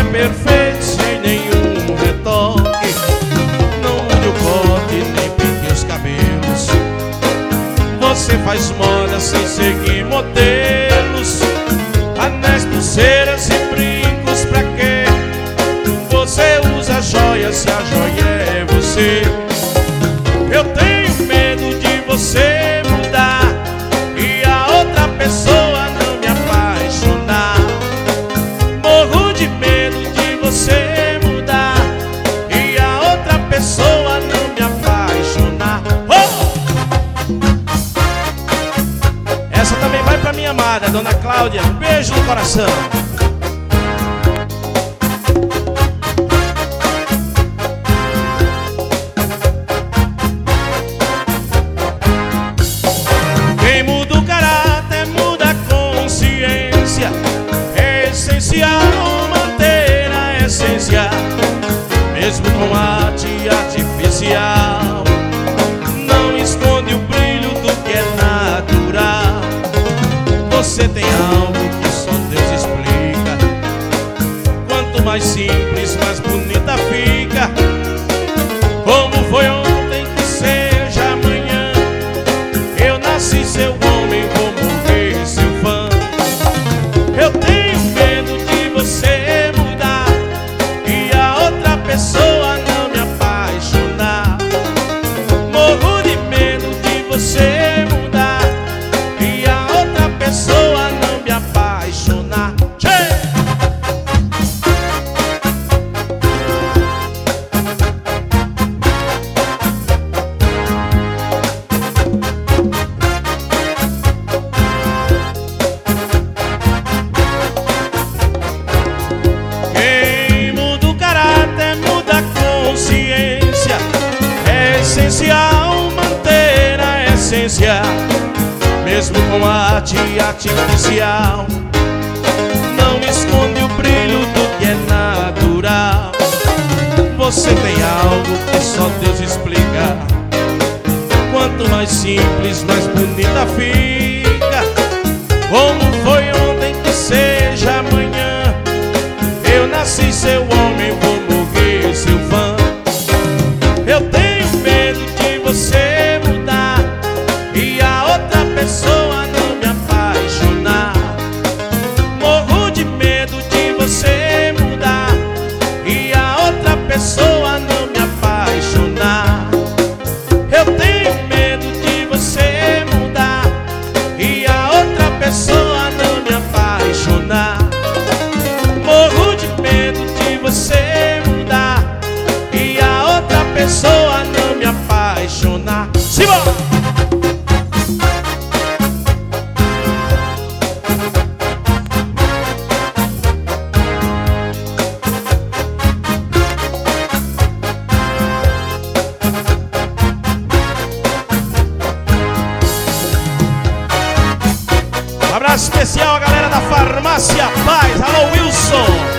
perfeito sem nenhum retoque. Não mude o corte nem pinte os cabelos. Você faz moda sem seguir modelos. Anéis, pulseiras e brincos pra quê? Você usa joias se a joia é você. Eu tenho medo de você mudar e a outra pessoa não me apaixonar. Morro de medo de você mudar e a outra pessoa não me apaixonar. Essa também vai pra minha amada, Dona Cláudia. Um beijo no coração. Quem muda o caráter muda a consciência. É essencial manter a essência, mesmo com arte artificial. Não esconde o brilho do que é natural. Você tem algo que só Deus explica. Quanto mais simples, mais bonita fica. Como foi ontem, que seja amanhã. Eu nasci seu homem, vou morrer seu fã. Eu tenho medo de você mudar e a outra pessoa não me apaixonar. Morro de medo de você mudar e a outra pessoa não me apaixonar. Quem muda o caráter muda a consciência. É essencial manter a essência, mesmo com arte artificial. Não esconde o brilho do que é natural. Você tem algo que só Deus explica. Quanto mais simples, mais bonita fica. Como foi ontem, que seja amanhã. Eu nasci seu homem, vou morrer seu fã. Eu tenho medo de você mudar e a outra pessoa não me apaixonar. Morro de medo de você mudar e a outra pessoa não me apaixonar. Eu tenho medo de você mudar e a outra pessoa não me apaixonar. Morro de medo de você mudar e a outra pessoa não me apaixonar. Simbora! Um abraço especial à galera da Farmácia Paz. Alô, Wilson.